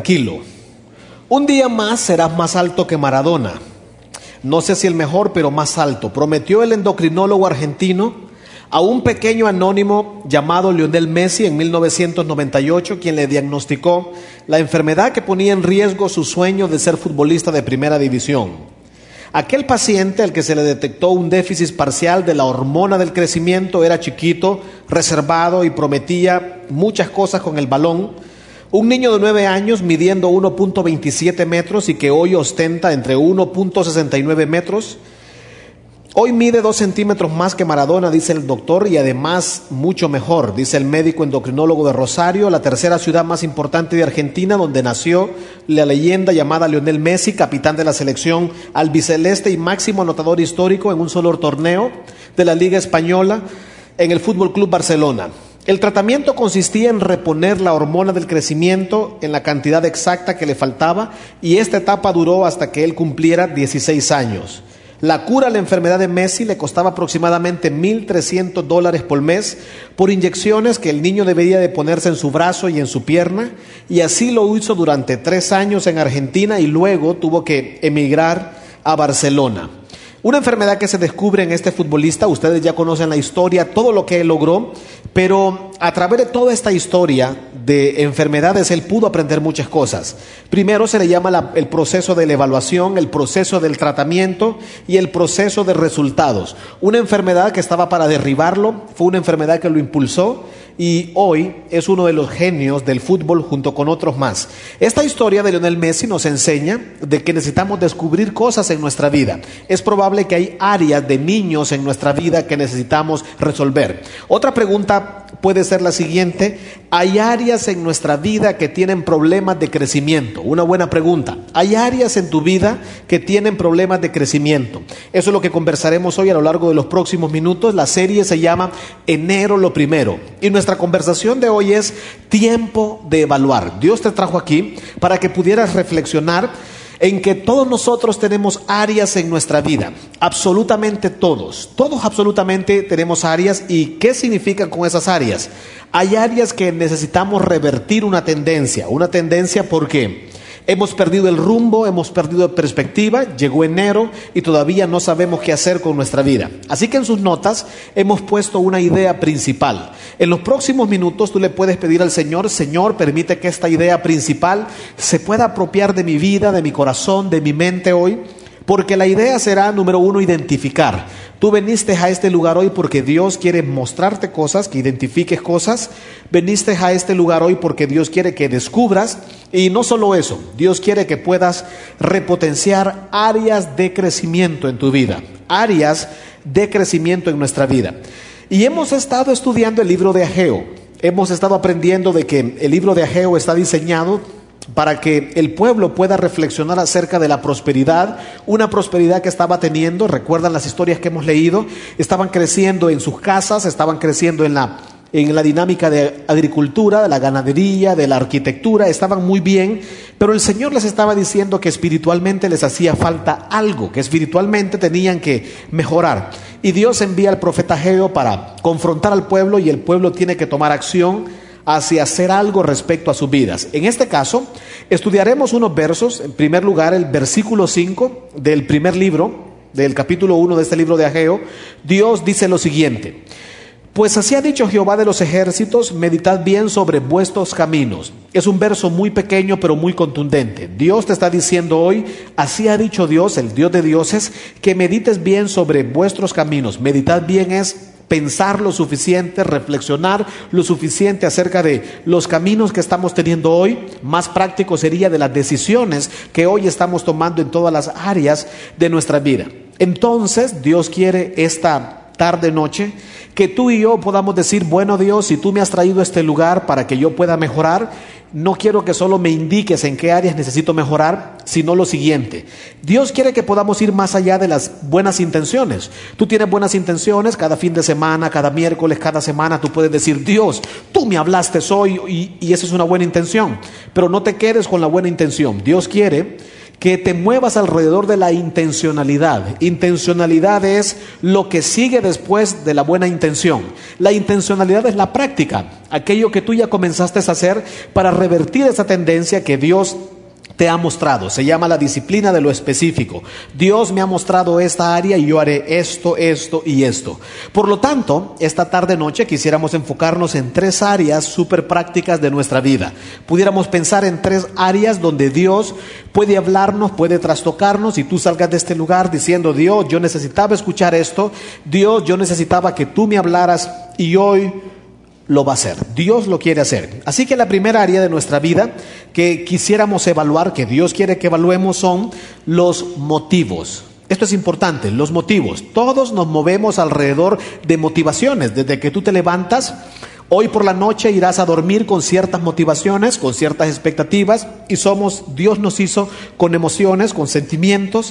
tranquilo. Un día más serás más alto que Maradona. No sé si el mejor, pero más alto, prometió el endocrinólogo argentino a un pequeño anónimo llamado Lionel Messi en 1998, quien le diagnosticó la enfermedad que ponía en riesgo su sueño de ser futbolista de primera división. Aquel paciente al que se le detectó un déficit parcial de la hormona del crecimiento era chiquito, reservado y prometía muchas cosas con el balón. Un niño de 9 años midiendo 1.27 metros y que hoy ostenta entre 1.69 metros. Hoy mide 2 centímetros más que Maradona, dice el doctor, y además mucho mejor, dice el médico endocrinólogo de Rosario, la tercera ciudad más importante de Argentina, donde nació la leyenda llamada Lionel Messi, capitán de la selección albiceleste y máximo anotador histórico en un solo torneo de la Liga Española en el Fútbol Club Barcelona. El tratamiento consistía en reponer la hormona del crecimiento en la cantidad exacta que le faltaba, y esta etapa duró hasta que él cumpliera 16 años. La cura a la enfermedad de Messi le costaba aproximadamente $1,300 por mes por inyecciones que el niño debería de ponerse en su brazo y en su pierna, y así lo hizo durante 3 años en Argentina y luego tuvo que emigrar a Barcelona. Una enfermedad que se descubre en este futbolista, ustedes ya conocen la historia, todo lo que él logró, pero a través de toda esta historia de enfermedades él pudo aprender muchas cosas. Primero se le llama el proceso de la evaluación, el proceso del tratamiento y el proceso de resultados. Una enfermedad que estaba para derribarlo, fue una enfermedad que lo impulsó y hoy es uno de los genios del fútbol junto con otros más. Esta historia de Lionel Messi nos enseña de que necesitamos descubrir cosas en nuestra vida. Es probable que hay áreas de niños en nuestra vida que necesitamos resolver. Otra pregunta puede ser la siguiente: ¿hay áreas en nuestra vida que tienen problemas de crecimiento? Una buena pregunta. ¿Hay áreas en tu vida que tienen problemas de crecimiento? Eso es lo que conversaremos hoy a lo largo de los próximos minutos. La serie se llama Enero lo Primero y nuestra conversación de hoy es tiempo de evaluar. Dios te trajo aquí para que pudieras reflexionar en que todos nosotros tenemos áreas en nuestra vida, absolutamente todos absolutamente tenemos áreas. ¿Y qué significan con esas áreas? Hay áreas que necesitamos revertir una tendencia porque hemos perdido el rumbo, hemos perdido perspectiva, llegó enero y todavía no sabemos qué hacer con nuestra vida. Así que en sus notas hemos puesto una idea principal. En los próximos minutos tú le puedes pedir al Señor: Señor, permite que esta idea principal se pueda apropiar de mi vida, de mi corazón, de mi mente hoy. Porque la idea será, número 1, identificar. Tú viniste a este lugar hoy porque Dios quiere mostrarte cosas, que identifiques cosas. Viniste a este lugar hoy porque Dios quiere que descubras. Y no solo eso, Dios quiere que puedas repotenciar áreas de crecimiento en tu vida. Áreas de crecimiento en nuestra vida. Y hemos estado estudiando el libro de Ageo. Hemos estado aprendiendo de que el libro de Ageo está diseñado para que el pueblo pueda reflexionar acerca de la prosperidad, una prosperidad que estaba teniendo. Recuerdan las historias que hemos leído, estaban creciendo en sus casas, estaban creciendo en la dinámica de agricultura, de la ganadería, de la arquitectura, estaban muy bien, pero el Señor les estaba diciendo que espiritualmente les hacía falta algo, que espiritualmente tenían que mejorar. Y Dios envía al profeta Ageo para confrontar al pueblo, y el pueblo tiene que tomar acción hacia hacer algo respecto a sus vidas. En este caso, estudiaremos unos versos. En primer lugar, el versículo 5 del primer libro, del capítulo 1 de este libro de Ageo. Dios dice lo siguiente: pues así ha dicho Jehová de los ejércitos, meditad bien sobre vuestros caminos. Es un verso muy pequeño pero muy contundente. Dios te está diciendo hoy, así ha dicho Dios, el Dios de dioses, que medites bien sobre vuestros caminos. Meditar bien es pensar lo suficiente, reflexionar lo suficiente acerca de los caminos que estamos teniendo hoy. Más práctico sería de las decisiones que hoy estamos tomando en todas las áreas de nuestra vida. Entonces Dios quiere esta tarde, noche, que tú y yo podamos decir: bueno, Dios, si tú me has traído a este lugar para que yo pueda mejorar, no quiero que solo me indiques en qué áreas necesito mejorar, sino lo siguiente: Dios quiere que podamos ir más allá de las buenas intenciones. Tú tienes buenas intenciones cada fin de semana, cada miércoles, cada semana. Tú puedes decir: Dios, tú me hablaste hoy, y esa es una buena intención, pero no te quedes con la buena intención. Dios quiere que te muevas alrededor de la intencionalidad. Intencionalidad es lo que sigue después de la buena intención. La intencionalidad es la práctica, aquello que tú ya comenzaste a hacer para revertir esa tendencia que Dios te ha mostrado. Se llama la disciplina de lo específico. Dios me ha mostrado esta área y yo haré esto, esto y esto. Por lo tanto, esta tarde-noche quisiéramos enfocarnos en 3 áreas súper prácticas de nuestra vida. Pudiéramos pensar en 3 áreas donde Dios puede hablarnos, puede trastocarnos, y tú salgas de este lugar diciendo: Dios, yo necesitaba escuchar esto. Dios, yo necesitaba que tú me hablaras, y hoy lo va a hacer. Dios lo quiere hacer. Así que la primera área de nuestra vida que quisiéramos evaluar, que Dios quiere que evaluemos, son los motivos. Esto es importante, los motivos. Todos nos movemos alrededor de motivaciones. Desde que tú te levantas, hoy por la noche irás a dormir con ciertas motivaciones, con ciertas expectativas, y Dios nos hizo con emociones, con sentimientos.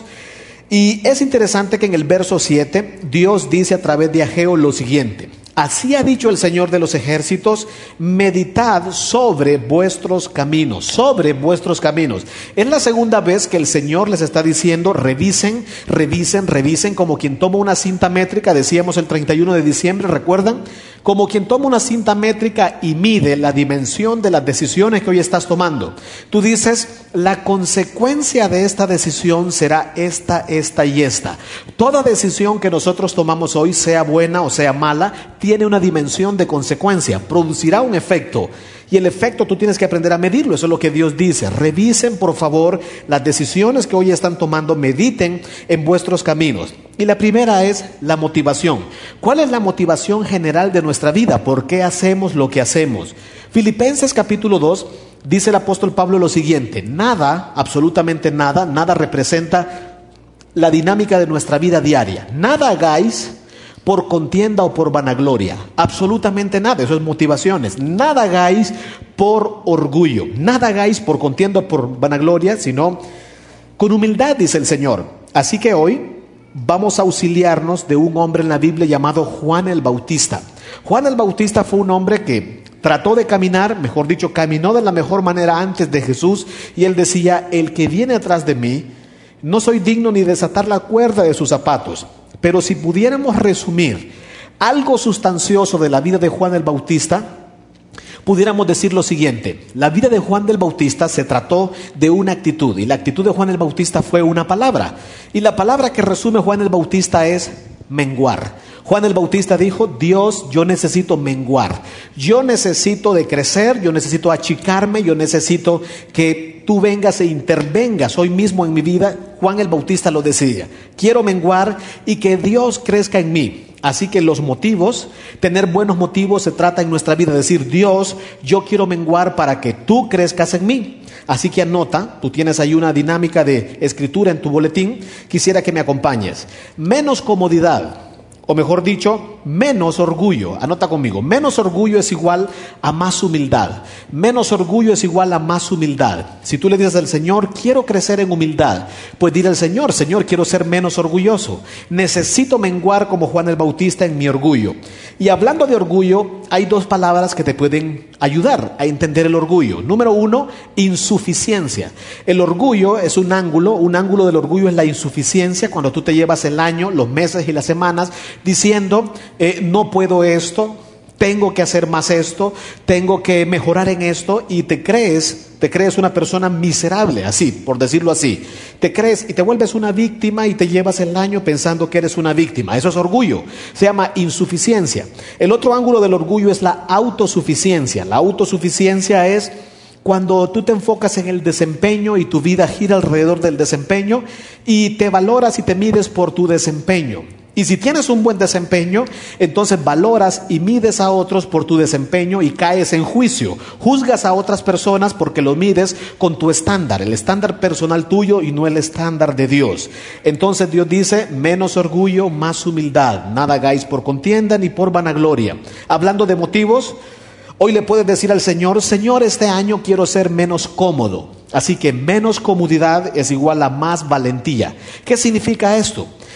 Y es interesante que en el verso 7, Dios dice a través de Ageo lo siguiente: así ha dicho el Señor de los ejércitos, meditad sobre vuestros caminos, sobre vuestros caminos. Es la segunda vez que el Señor les está diciendo: revisen, revisen, revisen, como quien toma una cinta métrica. Decíamos el 31 de diciembre, ¿recuerdan? Como quien toma una cinta métrica y mide la dimensión de las decisiones que hoy estás tomando. Tú dices: la consecuencia de esta decisión será esta, esta y esta. Toda decisión que nosotros tomamos hoy, sea buena o sea mala, tiene una dimensión de consecuencia, producirá un efecto, y el efecto tú tienes que aprender a medirlo. Eso es lo que Dios dice: revisen por favor las decisiones que hoy están tomando, mediten en vuestros caminos. Y la primera es la motivación. ¿Cuál es la motivación general de nuestra vida? ¿Por qué hacemos lo que hacemos? Filipenses capítulo 2 dice el apóstol Pablo lo siguiente: nada, absolutamente nada, nada representa la dinámica de nuestra vida diaria. Nada hagáis por contienda o por vanagloria, absolutamente nada. Eso es motivaciones. Nada hagáis por orgullo, nada hagáis por contienda o por vanagloria, sino con humildad, dice el Señor. Así que hoy vamos a auxiliarnos de un hombre en la Biblia llamado Juan el Bautista. Juan el Bautista fue un hombre que trató de caminar, mejor dicho, caminó de la mejor manera antes de Jesús, y él decía: el que viene atrás de mí, no soy digno ni desatar la cuerda de sus zapatos. Pero si pudiéramos resumir algo sustancioso de la vida de Juan el Bautista, pudiéramos decir lo siguiente: la vida de Juan el Bautista se trató de una actitud, y la actitud de Juan el Bautista fue una palabra, y la palabra que resume Juan el Bautista es menguar. Juan el Bautista dijo: Dios, yo necesito menguar, yo necesito de crecer, yo necesito achicarme, yo necesito que tú vengas e intervengas hoy mismo en mi vida. Juan el Bautista lo decía: quiero menguar y que Dios crezca en mí. Así que los motivos, tener buenos motivos, se trata en nuestra vida, decir: Dios, yo quiero menguar para que tú crezcas en mí. Así que anota, tú tienes ahí una dinámica de escritura en tu boletín, quisiera que me acompañes. Menos comodidad, o mejor dicho, menos orgullo. Anota conmigo: menos orgullo es igual a más humildad. Menos orgullo es igual a más humildad. Si tú le dices al Señor: quiero crecer en humildad, pues dile al Señor: Señor, quiero ser menos orgulloso. Necesito menguar como Juan el Bautista en mi orgullo. Y hablando de orgullo, hay 2 palabras que te pueden ayudar a entender el orgullo. Número 1, insuficiencia. El orgullo es un ángulo del orgullo es la insuficiencia, cuando tú te llevas el año, los meses y las semanas diciendo: no puedo esto, tengo que hacer más esto, tengo que mejorar en esto, y te crees una persona miserable, así, por decirlo así. Te crees y te vuelves una víctima y te llevas el año pensando que eres una víctima. Eso es orgullo, se llama insuficiencia. El otro ángulo del orgullo es la autosuficiencia. La autosuficiencia es cuando tú te enfocas en el desempeño y tu vida gira alrededor del desempeño y te valoras y te mides por tu desempeño. Y si tienes un buen desempeño, entonces valoras y mides a otros por tu desempeño y caes en juicio. Juzgas a otras personas porque lo mides con tu estándar, el estándar personal tuyo y no el estándar de Dios. Entonces Dios dice: menos orgullo, más humildad. Nada hagáis por contienda ni por vanagloria. Hablando de motivos, hoy le puedes decir al Señor: Señor, este año quiero ser menos cómodo. Así que menos comodidad es igual a más valentía. ¿Qué significa esto?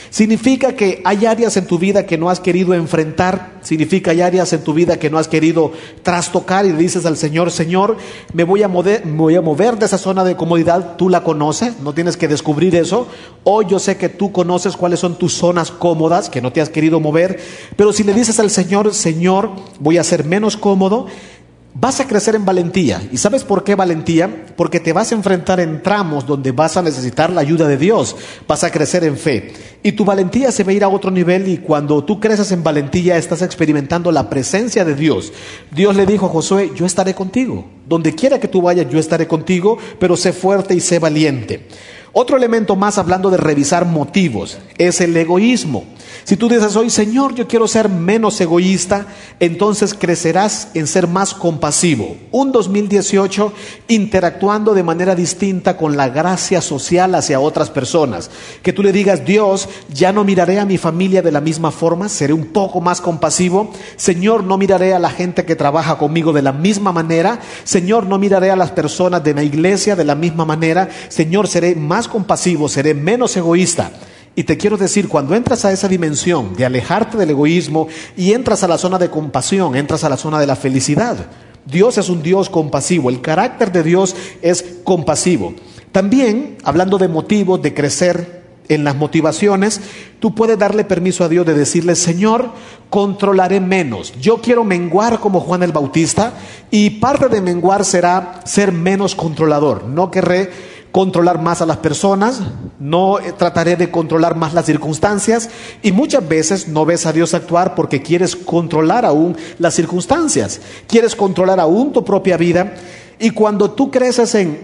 Significa que hay áreas en tu vida que no has querido enfrentar. Significa hay áreas en tu vida que no has querido trastocar y le dices al Señor, Señor, me voy a mover de esa zona de comodidad. Tú la conoces, no tienes que descubrir eso. Hoy yo sé que tú conoces cuáles son tus zonas cómodas que no te has querido mover. Pero si le dices al Señor, Señor, voy a ser menos cómodo, vas a crecer en valentía. ¿Y sabes por qué valentía? Porque te vas a enfrentar en tramos donde vas a necesitar la ayuda de Dios. Vas a crecer en fe. Y tu valentía se va a ir a otro nivel, y cuando tú creces en valentía estás experimentando la presencia de Dios. Dios le dijo a Josué, yo estaré contigo. Donde quiera que tú vayas, yo estaré contigo, pero sé fuerte y sé valiente. Otro elemento más, hablando de revisar motivos, es el egoísmo. Si tú dices hoy, Señor, yo quiero ser menos egoísta, entonces crecerás en ser más compasivo. Un 2018 interactuando de manera distinta con la gracia social hacia otras personas. Que tú le digas, Dios, ya no miraré a mi familia de la misma forma, seré un poco más compasivo. Señor, no miraré a la gente que trabaja conmigo de la misma manera. Señor, no miraré a las personas de la iglesia de la misma manera. Señor, seré más compasivo, seré menos egoísta. Y te quiero decir, cuando entras a esa dimensión de alejarte del egoísmo y entras a la zona de compasión, entras a la zona de la felicidad. Dios es un Dios compasivo, el carácter de Dios es compasivo. También, hablando de motivos, de crecer en las motivaciones, tú puedes darle permiso a Dios de decirle, Señor, controlaré menos. Yo quiero menguar como Juan el Bautista, y parte de menguar será ser menos controlador. No querré controlar más a las personas, no trataré de controlar más las circunstancias, y muchas veces no ves a Dios actuar porque quieres controlar aún las circunstancias, quieres controlar aún tu propia vida, y cuando tú creces en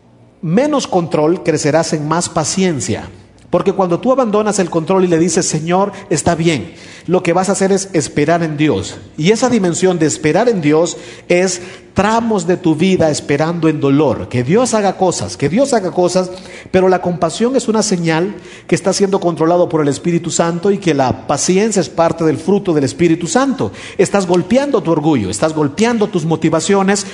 menos control, crecerás en más paciencia. Porque cuando tú abandonas el control y le dices, Señor, está bien, lo que vas a hacer es esperar en Dios. Y esa dimensión de esperar en Dios es tramos de tu vida esperando en dolor. Que Dios haga cosas, pero la compasión es una señal que está siendo controlado por el Espíritu Santo, y que la paciencia es parte del fruto del Espíritu Santo. Estás golpeando tu orgullo, estás golpeando tus motivaciones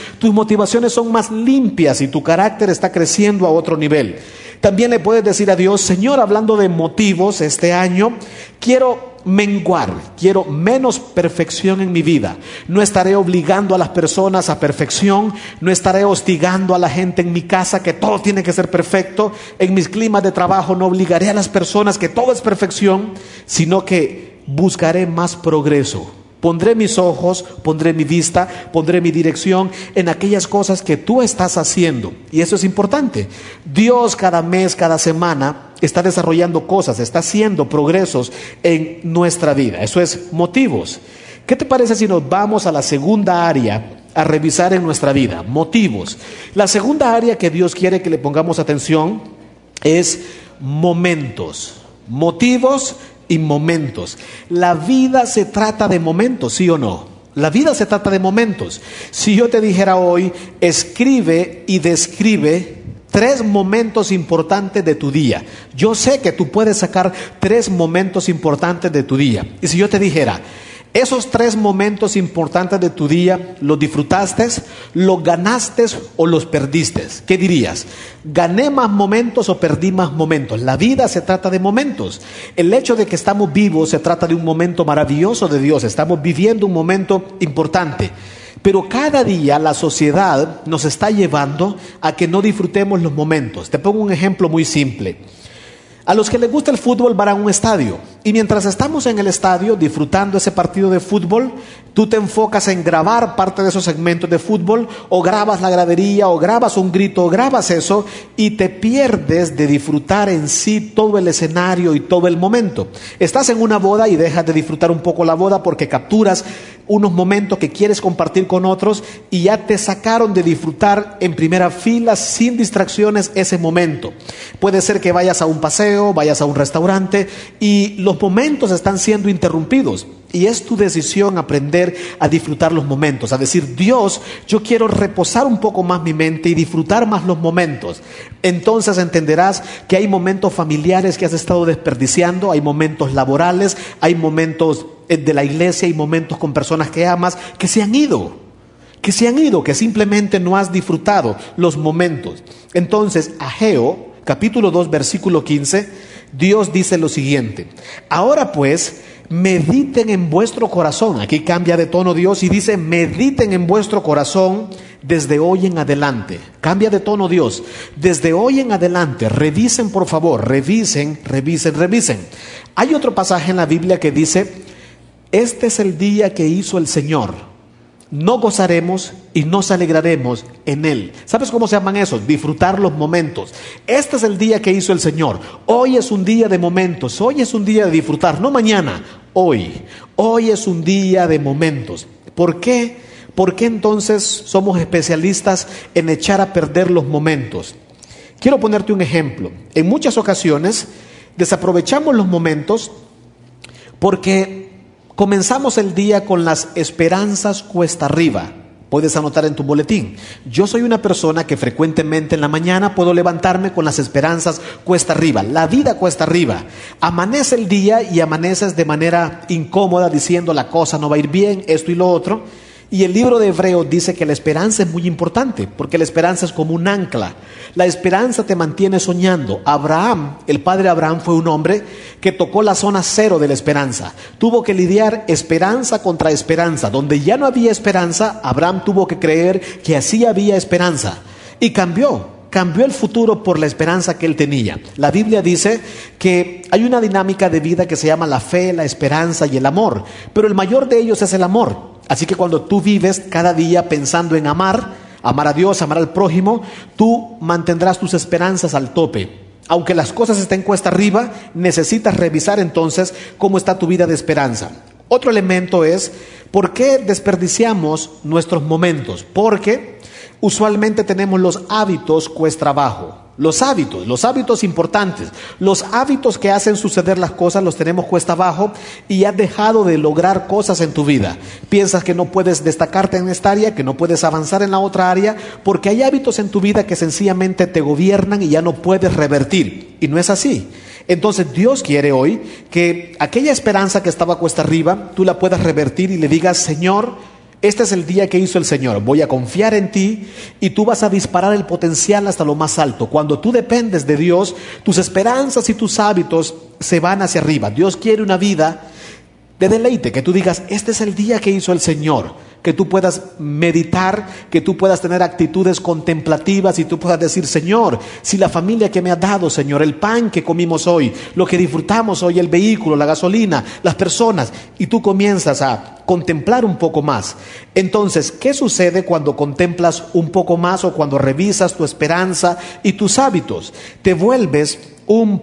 son más limpias y tu carácter está creciendo a otro nivel. También le puedes decir a Dios, Señor, hablando de motivos, este año quiero menguar, quiero menos perfección en mi vida. No estaré obligando a las personas a perfección, no estaré hostigando a la gente en mi casa que todo tiene que ser perfecto. En mis climas de trabajo no obligaré a las personas que todo es perfección, sino que buscaré más progreso. Pondré mis ojos, pondré mi vista, pondré mi dirección en aquellas cosas que tú estás haciendo. Y eso es importante. Dios cada mes, cada semana está desarrollando cosas, está haciendo progresos en nuestra vida. Eso es motivos. ¿Qué te parece si nos vamos a la segunda área a revisar en nuestra vida? Motivos. La segunda área que Dios quiere que le pongamos atención es momentos. Motivos y momentos. La vida se trata de momentos, ¿sí o no? La vida se trata de momentos. Si yo te dijera hoy, escribe y describe 3 momentos importantes de tu día. Yo sé que tú puedes sacar 3 momentos importantes de tu día. Y si yo te dijera, esos 3 momentos importantes de tu día, ¿los disfrutaste, los ganaste o los perdiste? ¿Qué dirías? ¿Gané más momentos o perdí más momentos? La vida se trata de momentos. El hecho de que estamos vivos se trata de un momento maravilloso de Dios. Estamos viviendo un momento importante. Pero cada día la sociedad nos está llevando a que no disfrutemos los momentos. Te pongo un ejemplo muy simple. A los que les gusta el fútbol van a un estadio, y mientras estamos en el estadio disfrutando ese partido de fútbol, tú te enfocas en grabar parte de esos segmentos de fútbol, o grabas la gradería, o grabas un grito, o grabas eso, y te pierdes de disfrutar en sí todo el escenario y todo el momento. Estás en una boda y dejas de disfrutar un poco la boda porque capturas unos momentos que quieres compartir con otros, y ya te sacaron de disfrutar en primera fila sin distracciones ese momento. Puede ser que vayas a un paseo, vayas a un restaurante y los momentos están siendo interrumpidos, y es tu decisión aprender a disfrutar los momentos, a decir, Dios, yo quiero reposar un poco más mi mente y disfrutar más los momentos. Entonces entenderás que hay momentos familiares que has estado desperdiciando, hay momentos laborales, hay momentos de la iglesia, hay momentos con personas que amas que se han ido, que simplemente no has disfrutado los momentos. Entonces, Ageo, capítulo 2, versículo 15, Dios dice lo siguiente: ahora pues, mediten en vuestro corazón. Aquí cambia de tono Dios y dice: mediten en vuestro corazón desde hoy en adelante. Cambia de tono Dios. Desde hoy en adelante, revisen por favor, revisen. Hay otro pasaje en la Biblia que dice: este es el día que hizo el Señor. No gozaremos y nos alegraremos en Él. ¿Sabes cómo se llaman esos? Disfrutar los momentos. Este es el día que hizo el Señor. Hoy es un día de momentos. Hoy es un día de disfrutar. No mañana, hoy. Hoy es un día de momentos. ¿Por qué? ¿Por qué entonces somos especialistas en echar a perder los momentos? Quiero ponerte un ejemplo. En muchas ocasiones desaprovechamos los momentos porque comenzamos el día con las esperanzas cuesta arriba. Puedes anotar en tu boletín: yo soy una persona que frecuentemente en la mañana puedo levantarme con las esperanzas cuesta arriba. La vida cuesta arriba. Amanece el día y amaneces de manera incómoda diciendo: la cosa no va a ir bien, esto y lo otro. Y el libro de Hebreos dice que la esperanza es muy importante, porque la esperanza es como un ancla. La esperanza te mantiene soñando. Abraham, el padre Abraham, fue un hombre que tocó la zona cero de la esperanza. Tuvo que lidiar esperanza contra esperanza. Donde ya no había esperanza, Abraham tuvo que creer que así había esperanza. Y cambió el futuro por la esperanza que él tenía. La Biblia dice que hay una dinámica de vida que se llama la fe, la esperanza y el amor. Pero el mayor de ellos es el amor. Así que cuando tú vives cada día pensando en amar a Dios, amar al prójimo, tú mantendrás tus esperanzas al tope. Aunque las cosas estén cuesta arriba, necesitas revisar entonces cómo está tu vida de esperanza. Otro elemento es: ¿por qué desperdiciamos nuestros momentos? Porque usualmente tenemos los hábitos cuesta abajo. Los hábitos importantes, los hábitos que hacen suceder las cosas los tenemos cuesta abajo y has dejado de lograr cosas en tu vida. Piensas que no puedes destacarte en esta área, que no puedes avanzar en la otra área, porque hay hábitos en tu vida que sencillamente te gobiernan y ya no puedes revertir. Y no es así. Entonces Dios quiere hoy que aquella esperanza que estaba cuesta arriba, tú la puedas revertir y le digas: Señor, este es el día que hizo el Señor, voy a confiar en ti y tú vas a disparar el potencial hasta lo más alto. Cuando tú dependes de Dios, tus esperanzas y tus hábitos se van hacia arriba. Dios quiere una vida de deleite, que tú digas: este es el día que hizo el Señor. Que tú puedas meditar, que tú puedas tener actitudes contemplativas y tú puedas decir: Señor, si la familia que me has dado, Señor, el pan que comimos hoy, lo que disfrutamos hoy, el vehículo, la gasolina, las personas, y tú comienzas a contemplar un poco más. Entonces, ¿qué sucede cuando contemplas un poco más o cuando revisas tu esperanza y tus hábitos? Te vuelves un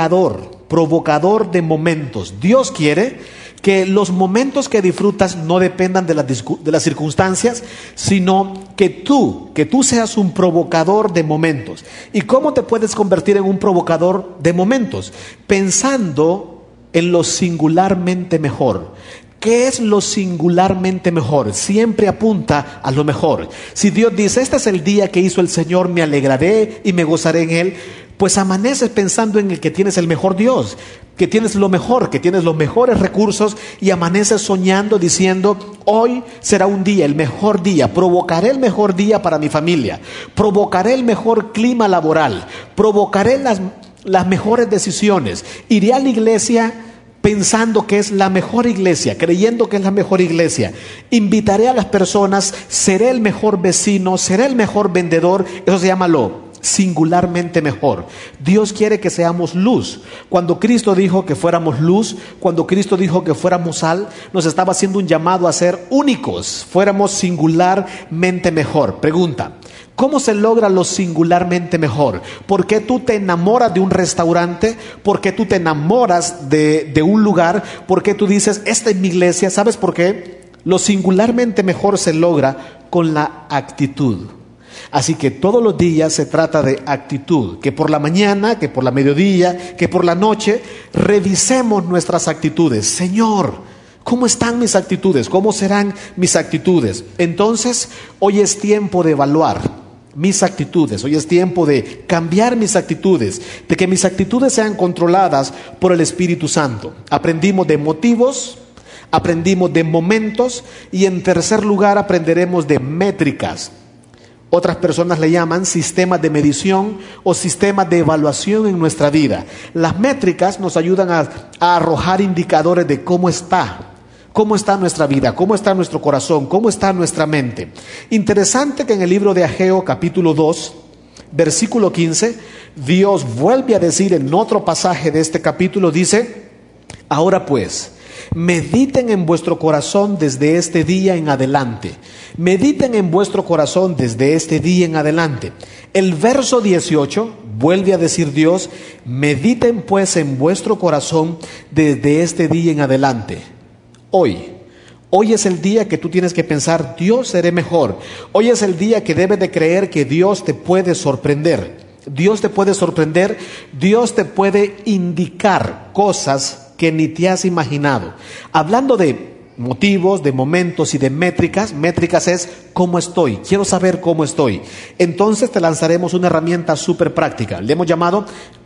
provocador de momentos. Dios quiere que los momentos que disfrutas no dependan de las circunstancias, sino que tú seas un provocador de momentos. ¿Y cómo te puedes convertir en un provocador de momentos? Pensando en lo singularmente mejor. ¿Qué es lo singularmente mejor? Siempre apunta a lo mejor. Si Dios dice: este es el día que hizo el Señor, me alegraré y me gozaré en Él, pues amaneces pensando en el que tienes el mejor Dios, que tienes lo mejor, que tienes los mejores recursos, y amaneces soñando diciendo: hoy será un día, el mejor día, provocaré el mejor día para mi familia, provocaré el mejor clima laboral, provocaré las mejores decisiones, iré a la iglesia pensando que es la mejor iglesia, creyendo que es la mejor iglesia, invitaré a las personas, seré el mejor vecino, seré el mejor vendedor. Eso se llama lo singularmente mejor. Dios quiere que seamos luz. Cuando Cristo dijo que fuéramos luz, cuando Cristo dijo que fuéramos sal, nos estaba haciendo un llamado a ser únicos, fuéramos singularmente mejor. Pregunta: ¿cómo se logra lo singularmente mejor? ¿Por qué tú te enamoras de un restaurante? ¿Por qué tú te enamoras de un lugar? ¿Por qué tú dices: esta es mi iglesia? ¿Sabes por qué? Lo singularmente mejor se logra con la actitud. Así que todos los días se trata de actitud, que por la mañana, que por la mediodía, que por la noche, revisemos nuestras actitudes. Señor, ¿cómo están mis actitudes? ¿Cómo serán mis actitudes? Entonces, hoy es tiempo de evaluar mis actitudes, hoy es tiempo de cambiar mis actitudes, de que mis actitudes sean controladas por el Espíritu Santo. Aprendimos de motivos, aprendimos de momentos y en tercer lugar aprenderemos de métricas. Otras personas le llaman sistemas de medición o sistemas de evaluación en nuestra vida. Las métricas nos ayudan a arrojar indicadores de cómo está nuestra vida, cómo está nuestro corazón, cómo está nuestra mente. Interesante que en el libro de Ageo, capítulo 2, versículo 15, Dios vuelve a decir en otro pasaje de este capítulo, dice: ahora pues, mediten en vuestro corazón desde este día en adelante. Mediten en vuestro corazón desde este día en adelante. El verso 18 vuelve a decir Dios: mediten pues en vuestro corazón desde este día en adelante. Hoy es el día que tú tienes que pensar: Dios, seré mejor. Hoy es el día que debes de creer que Dios te puede sorprender. Dios te puede sorprender, Dios te puede indicar cosas que ni te has imaginado. Hablando de motivos, de momentos y de métricas es cómo estoy, quiero saber cómo estoy. Entonces te lanzaremos una herramienta súper práctica, le hemos llamado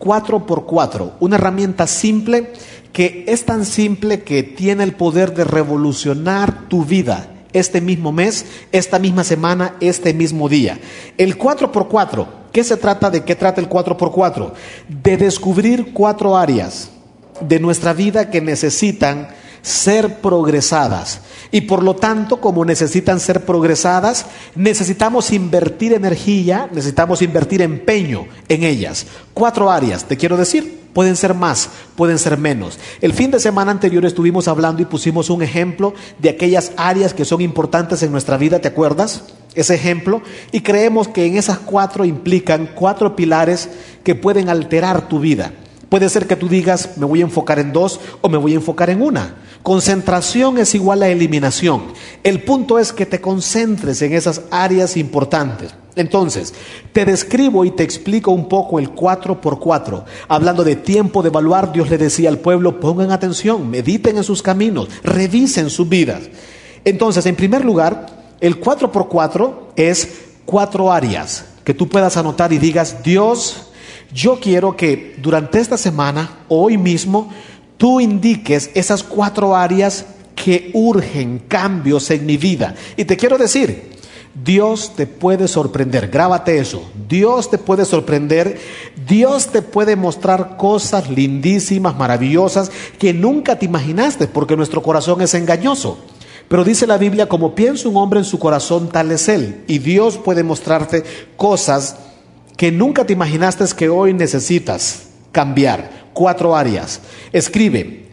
4x4, una herramienta simple que es tan simple que tiene el poder de revolucionar tu vida este mismo mes, esta misma semana, este mismo día. El 4x4, ¿qué se trata? ¿De qué trata el 4x4? De descubrir 4 áreas de nuestra vida que necesitan ser progresadas, y por lo tanto, como necesitan ser progresadas, necesitamos invertir energía, necesitamos invertir empeño en ellas. 4 áreas, te quiero decir, pueden ser más, pueden ser menos. El fin de semana anterior estuvimos hablando y pusimos un ejemplo de aquellas áreas que son importantes en nuestra vida, ¿te acuerdas? Ese ejemplo, y creemos que en esas 4 implican 4 pilares que pueden alterar tu vida. Puede ser que tú digas: me voy a enfocar en 2 o me voy a enfocar en una. Concentración es igual a eliminación. El punto es que te concentres en esas áreas importantes. Entonces, te describo y te explico un poco el 4x4. Hablando de tiempo de evaluar, Dios le decía al pueblo: pongan atención, mediten en sus caminos, revisen sus vidas. Entonces, en primer lugar, el 4x4 es 4 áreas que tú puedas anotar y digas: Dios, yo quiero que durante esta semana, hoy mismo, tú indiques esas 4 áreas que urgen cambios en mi vida. Y te quiero decir, Dios te puede sorprender, grábate eso, Dios te puede sorprender, Dios te puede mostrar cosas lindísimas, maravillosas, que nunca te imaginaste, porque nuestro corazón es engañoso. Pero dice la Biblia: como piensa un hombre en su corazón, tal es él. Y Dios puede mostrarte cosas que nunca te imaginaste que hoy necesitas cambiar. 4 áreas. Escribe: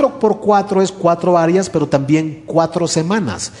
4x4 es 4 áreas, pero también 4 semanas.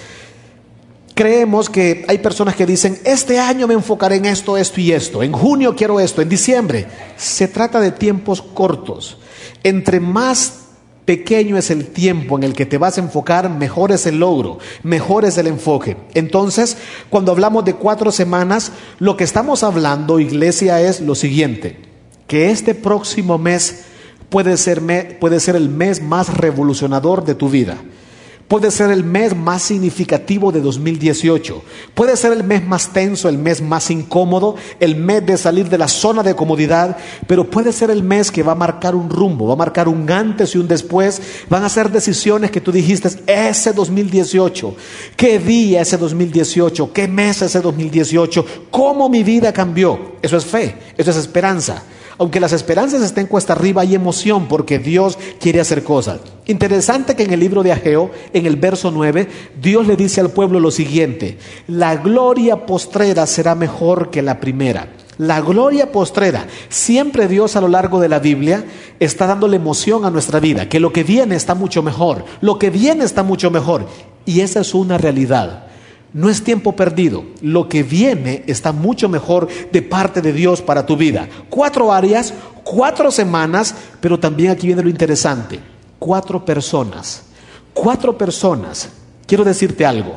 Creemos que hay personas que dicen: este año me enfocaré en esto, esto y esto. En junio quiero esto, en diciembre. Se trata de tiempos cortos. Entre más pequeño es el tiempo en el que te vas a enfocar, mejor es el logro, mejor es el enfoque. Entonces, cuando hablamos de 4 semanas, lo que estamos hablando, iglesia, es lo siguiente: que este próximo mes puede ser el mes más revolucionador de tu vida. Puede ser el mes más significativo de 2018. Puede ser el mes más tenso, el mes más incómodo, el mes de salir de la zona de comodidad, pero puede ser el mes que va a marcar un rumbo, va a marcar un antes y un después. Van a ser decisiones que tú dijiste: ese 2018, qué día ese 2018, qué mes ese 2018, cómo mi vida cambió. Eso es fe, eso es esperanza. Aunque las esperanzas estén cuesta arriba, hay emoción porque Dios quiere hacer cosas. Interesante que en el libro de Ageo, en el verso 9, Dios le dice al pueblo lo siguiente: la gloria postrera será mejor que la primera. La gloria postrera. Siempre Dios a lo largo de la Biblia está dándole emoción a nuestra vida, que lo que viene está mucho mejor, lo que viene está mucho mejor. Y esa es una realidad. No es tiempo perdido. Lo que viene está mucho mejor de parte de Dios para tu vida. 4 áreas, 4 semanas, pero también aquí viene lo interesante: 4 personas. 4 personas. Quiero decirte algo.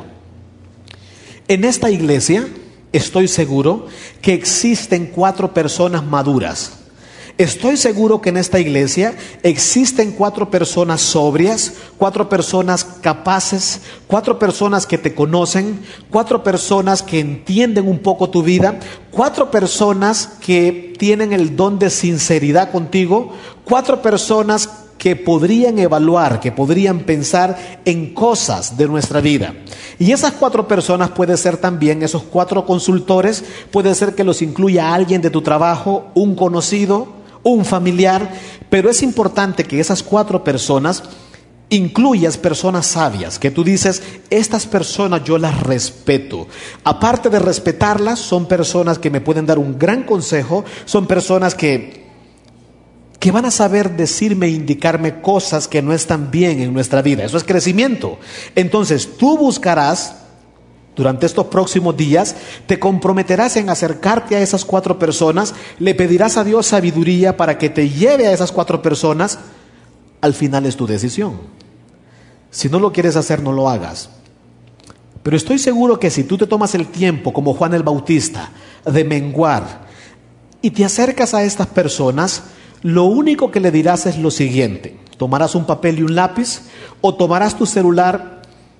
En esta iglesia estoy seguro que existen 4 personas maduras. Estoy seguro que en esta iglesia existen 4 personas sobrias, 4 personas capaces, 4 personas que te conocen, 4 personas que entienden un poco tu vida, 4 personas que tienen el don de sinceridad contigo, 4 personas que podrían evaluar, que podrían pensar en cosas de nuestra vida. Y esas 4 personas pueden ser también, esos 4 consultores, puede ser que los incluya alguien de tu trabajo, un conocido, un familiar, pero es importante que esas 4 personas incluyas personas sabias, que tú dices, estas personas yo las respeto. Aparte de respetarlas, son personas que me pueden dar un gran consejo, son personas que van a saber decirme e indicarme cosas que no están bien en nuestra vida. Eso es crecimiento. Entonces tú buscarás, durante estos próximos días, te comprometerás en acercarte a esas 4 personas, le pedirás a Dios sabiduría para que te lleve a esas 4 personas. Al final es tu decisión. Si no lo quieres hacer, no lo hagas. Pero estoy seguro que si tú te tomas el tiempo, como Juan el Bautista, de menguar y te acercas a estas personas, lo único que le dirás es lo siguiente: tomarás un papel y un lápiz o tomarás tu celular,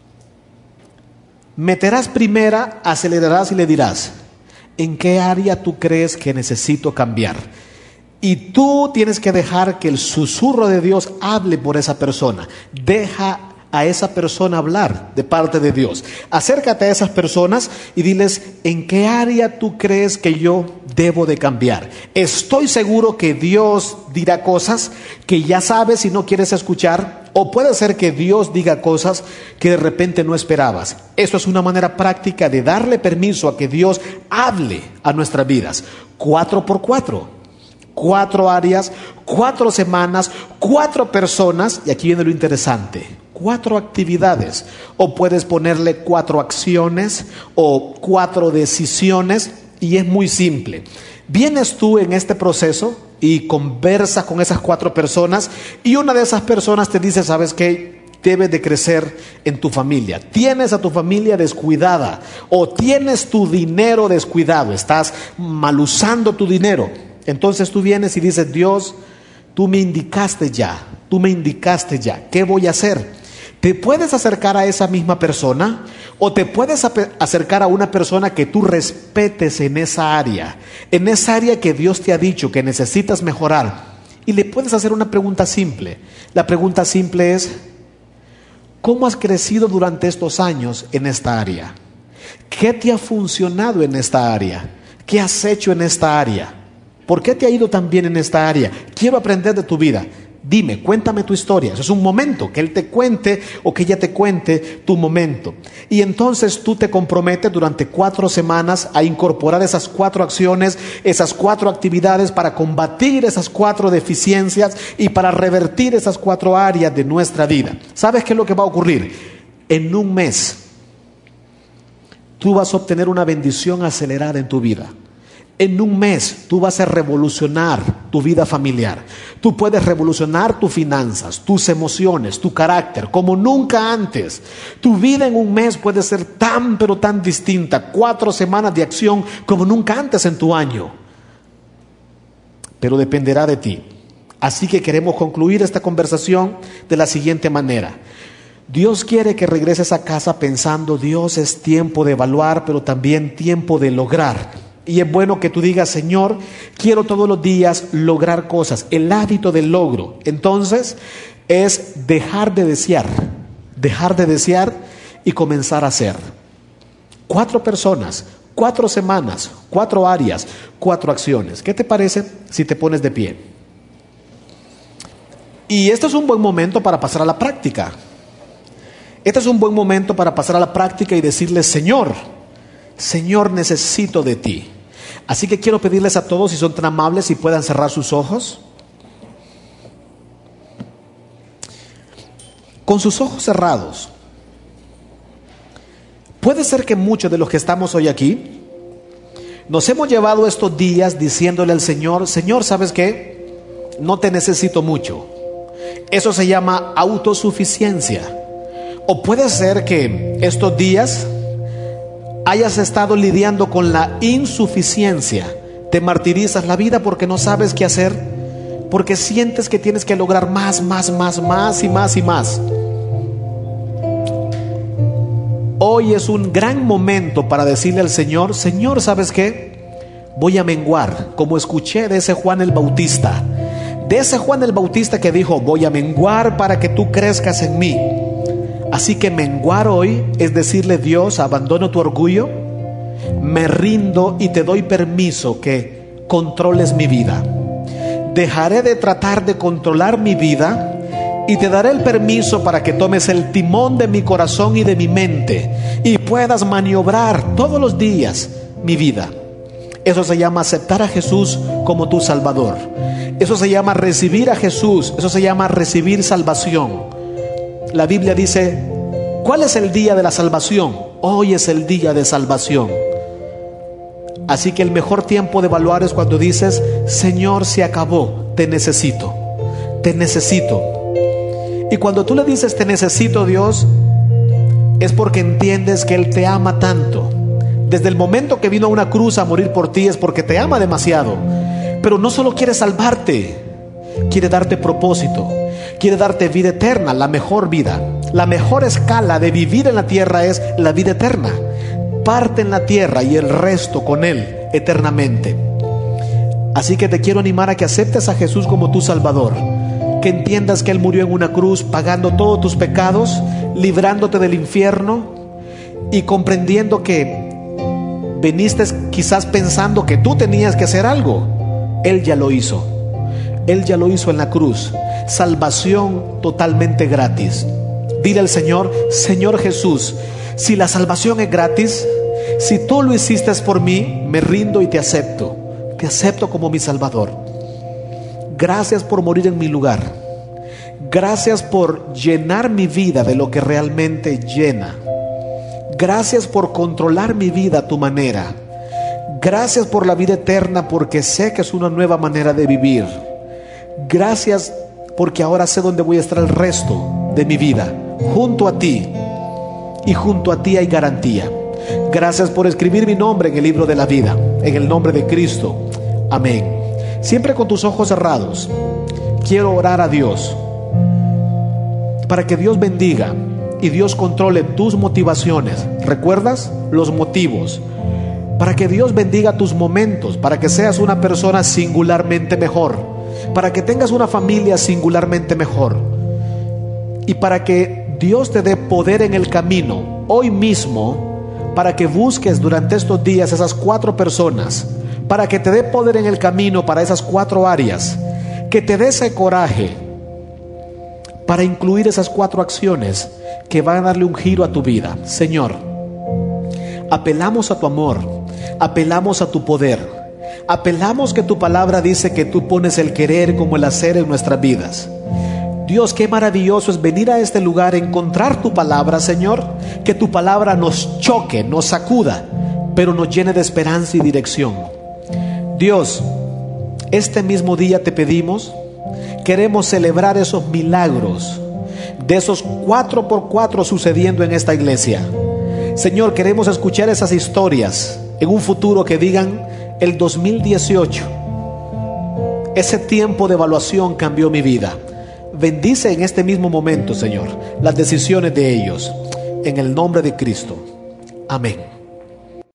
meterás primera, acelerarás y le dirás, ¿en qué área tú crees que necesito cambiar? Y tú tienes que dejar que el susurro de Dios hable por esa persona. Deja a esa persona hablar de parte de Dios. Acércate a esas personas y diles, ¿en qué área tú crees que yo debo de cambiar? Estoy seguro que Dios dirá cosas que ya sabes y no quieres escuchar, o puede ser que Dios diga cosas que de repente no esperabas. Eso es una manera práctica de darle permiso a que Dios hable a nuestras vidas. 4x4. 4 áreas, 4 semanas, 4 personas, y aquí viene lo interesante, 4 actividades, o puedes ponerle 4 acciones o 4 decisiones, y es muy simple. Vienes tú en este proceso y conversas con esas 4 personas, y una de esas personas te dice, ¿sabes qué? Debes de crecer en tu familia. Tienes a tu familia descuidada, o tienes tu dinero descuidado, estás mal usando tu dinero. Entonces tú vienes y dices, Dios, tú me indicaste ya, ¿qué voy a hacer? Te puedes acercar a esa misma persona, o te puedes acercar a una persona que tú respetes en esa área que Dios te ha dicho que necesitas mejorar, y le puedes hacer una pregunta simple. La pregunta simple es, ¿cómo has crecido durante estos años en esta área? ¿Qué te ha funcionado en esta área? ¿Qué has hecho en esta área? ¿Por qué te ha ido tan bien en esta área? Quiero aprender de tu vida. Dime, cuéntame tu historia. Eso es un momento, que él te cuente o que ella te cuente tu momento. Y entonces tú te comprometes durante 4 semanas a incorporar esas 4 acciones, esas 4 actividades para combatir esas 4 deficiencias y para revertir esas 4 áreas de nuestra vida. ¿Sabes qué es lo que va a ocurrir? En un mes, tú vas a obtener una bendición acelerada en tu vida. En un mes tú vas a revolucionar tu vida familiar. Tú puedes revolucionar tus finanzas, tus emociones, tu carácter, como nunca antes. Tu vida en un mes puede ser tan, pero tan distinta. 4 semanas de acción como nunca antes en tu año. Pero dependerá de ti. Así que queremos concluir esta conversación de la siguiente manera. Dios quiere que regreses a casa pensando, Dios, es tiempo de evaluar, pero también tiempo de lograr. Y es bueno que tú digas, Señor, quiero todos los días lograr cosas. El hábito del logro, entonces, es dejar de desear y comenzar a hacer. 4 personas, 4 semanas, 4 áreas, 4 acciones. ¿Qué te parece si te pones de pie? Y este es un buen momento para pasar a la práctica. Este es un buen momento para pasar a la práctica y decirle, Señor, necesito de ti. Así que quiero pedirles a todos, si son tan amables, si puedan cerrar sus ojos. Con sus ojos cerrados. Puede ser que muchos de los que estamos hoy aquí nos hemos llevado estos días diciéndole al Señor, Señor, ¿sabes qué? No te necesito mucho. Eso se llama autosuficiencia. O puede ser que estos días hayas estado lidiando con la insuficiencia. Te martirizas la vida porque no sabes qué hacer, porque sientes que tienes que lograr más y más. Hoy es un gran momento para decirle al Señor, Señor, ¿sabes qué? Voy a menguar, como escuché de ese Juan el Bautista. de ese Juan el Bautista que dijo: voy a menguar para que tú crezcas en mí. Así que menguar hoy es decirle: Dios, abandono tu orgullo, me rindo y te doy permiso que controles mi vida. Dejaré de tratar de controlar mi vida y te daré el permiso para que tomes el timón de mi corazón y de mi mente y puedas maniobrar todos los días mi vida. Eso se llama aceptar a Jesús como tu Salvador. Eso se llama recibir a Jesús. Eso se llama recibir salvación. La Biblia dice: ¿cuál es el día de la salvación? Hoy es el día de salvación. Así que el mejor tiempo de evaluar es cuando dices: Señor, se acabó, te necesito, te necesito. Y cuando tú le dices: te necesito, Dios, es porque entiendes que Él te ama tanto. Desde el momento que vino a una cruz a morir por ti es porque te ama demasiado. Pero no solo quiere salvarte, quiere darte propósito, quiere darte vida eterna, la mejor vida. La mejor escala de vivir en la tierra es la vida eterna. Parte en la tierra y el resto con Él eternamente. Así que te quiero animar a que aceptes a Jesús como tu Salvador, que entiendas que Él murió en una cruz pagando todos tus pecados, librándote del infierno y comprendiendo que viniste quizás pensando que tú tenías que hacer algo. Él ya lo hizo. Él ya lo hizo en la cruz. Salvación totalmente gratis. Dile al Señor: Señor Jesús, si la salvación es gratis, si tú lo hiciste por mí, me rindo y te acepto. Te acepto como mi Salvador. Gracias por morir en mi lugar. Gracias por llenar mi vida de lo que realmente llena. Gracias por controlar mi vida a tu manera. Gracias por la vida eterna, porque sé que es una nueva manera de vivir. Gracias porque ahora sé dónde voy a estar el resto de mi vida, junto a ti. Y junto a ti hay garantía. Gracias por escribir mi nombre en el libro de la vida, en el nombre de Cristo. Amén. Siempre con tus ojos cerrados, quiero orar a Dios para que Dios bendiga y Dios controle tus motivaciones. ¿Recuerdas? Los motivos. Para que Dios bendiga tus momentos, para que seas una persona singularmente mejor, para que tengas una familia singularmente mejor, y para que Dios te dé poder en el camino hoy mismo, para que busques durante estos días esas 4 personas, para que te dé poder en el camino para esas 4 áreas, que te dé ese coraje para incluir esas 4 acciones que van a darle un giro a tu vida. Señor, apelamos a tu amor, apelamos a tu poder, apelamos que tu palabra dice que tú pones el querer como el hacer en nuestras vidas. Dios, qué maravilloso es venir a este lugar, encontrar tu palabra, Señor, que tu palabra nos choque, nos sacuda, pero nos llene de esperanza y dirección. Dios, este mismo día te pedimos, queremos celebrar esos milagros, de esos 4x4 sucediendo en esta iglesia. Señor, queremos escuchar esas historias en un futuro que digan: el 2018, ese tiempo de evaluación cambió mi vida. Bendice en este mismo momento, Señor, las decisiones de ellos, en el nombre de Cristo. Amén.